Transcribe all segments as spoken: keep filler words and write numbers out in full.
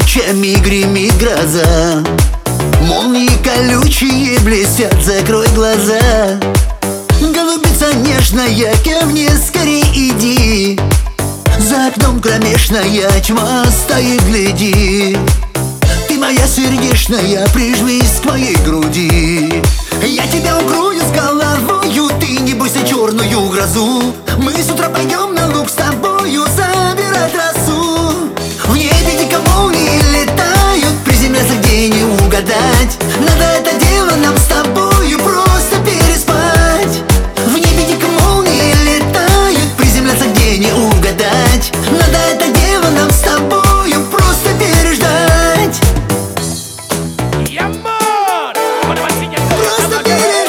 тучами гремит гроза, молнии колючие блестят, закрой глаза. Голубица нежная, ко мне скорей иди, за окном кромешная тьма стоит, гляди. Ты моя сердечная, прижмись к моей груди. Я тебя укрою с головою, ты не бойся черную грозу. Мы с утра пойдем на луг с тобою забирать росу. В небе дико молнии летают, приземляться где не угадать. Надо это дело нам с тобою просто переспать. В небе дико молнии летают, приземляться где не угадать. Надо это дело нам с тобою просто переждать. Просто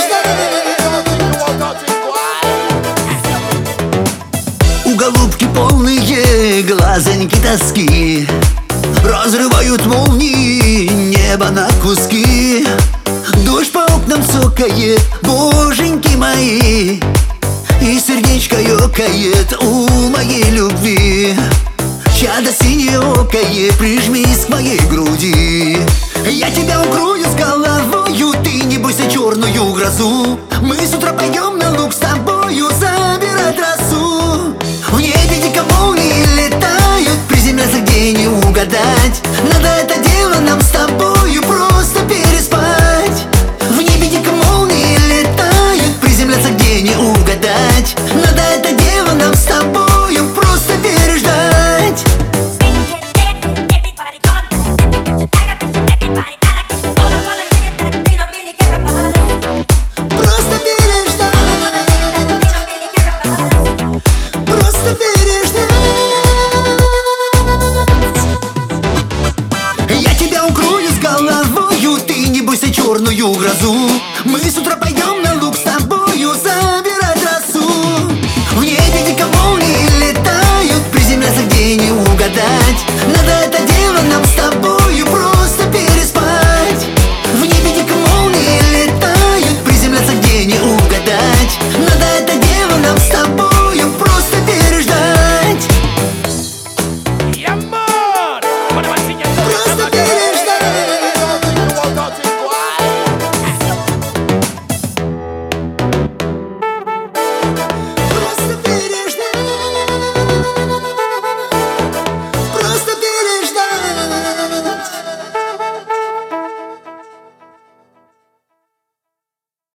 у голубки полные глазоньки тоски, разрывают молнии небо на куски. Дождь по окнам цокает, боженьки мои, и сердечко ёкает у моей любви. Чадо синеокое, прижмись к моей груди. Я тебя укрою с головою, ты не бойся черную грозу. Мы с утра пойдем на луг с тобою забирать росу. В небе дико молнии летают, приземляться где не угадать. Надо это дело нам с тобою просто переспать. В небе дико молнии летают, приземляться где не угадать. Надо это дело нам с тобою просто переждать. Просто переждать. Просто переждать. Я тебя укрою с головою, ты не бойся черную грозу. Мы с утра пойдем